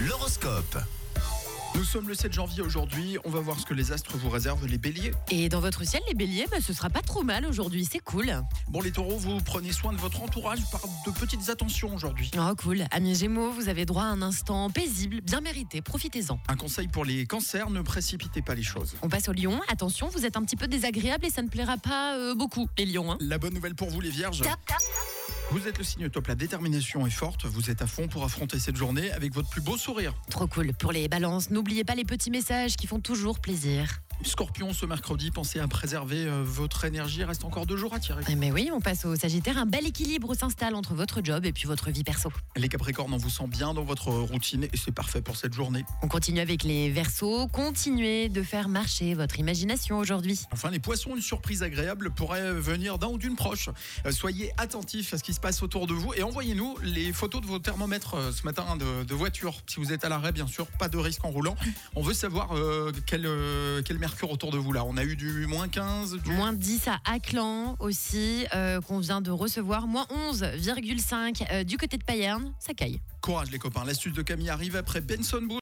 L'horoscope. Nous sommes le 7 janvier aujourd'hui, on va voir ce que les astres vous réservent, les béliers. Et dans votre ciel, les béliers, ce sera pas trop mal aujourd'hui, c'est cool. Bon, les taureaux, vous prenez soin de votre entourage par de petites attentions aujourd'hui. Oh cool, amis gémeaux, vous avez droit à un instant paisible, bien mérité, profitez-en. Un conseil pour les cancers, ne précipitez pas les choses. On passe au lion, attention, vous êtes un petit peu désagréable et ça ne plaira pas beaucoup, les lions. Hein. La bonne nouvelle pour vous les vierges. Vous êtes le signe top, la détermination est forte, vous êtes à fond pour affronter cette journée avec votre plus beau sourire. Trop cool, pour les balances, n'oubliez pas les petits messages qui font toujours plaisir. Scorpion, ce mercredi, pensez à préserver votre énergie, il reste encore 2 jours à tirer. Mais oui, on passe au Sagittaire, un bel équilibre s'installe entre votre job et puis votre vie perso. Les Capricornes, on vous sent bien dans votre routine et c'est parfait pour cette journée. On continue avec les Verseaux, continuez de faire marcher votre imagination aujourd'hui. Enfin, les Poissons, une surprise agréable pourrait venir d'un ou d'une proche. Soyez attentifs à ce qui se passe autour de vous et envoyez-nous les photos de vos thermomètres ce matin de voiture. Si vous êtes à l'arrêt, bien sûr, pas de risque en roulant. On veut savoir quel mercure autour de vous là. On a eu du moins 15, moins 10 à Aclan aussi, qu'on vient de recevoir, moins 11,5 du côté de Payerne, ça caille. Courage les copains, l'astuce de Camille arrive après Benson Boone.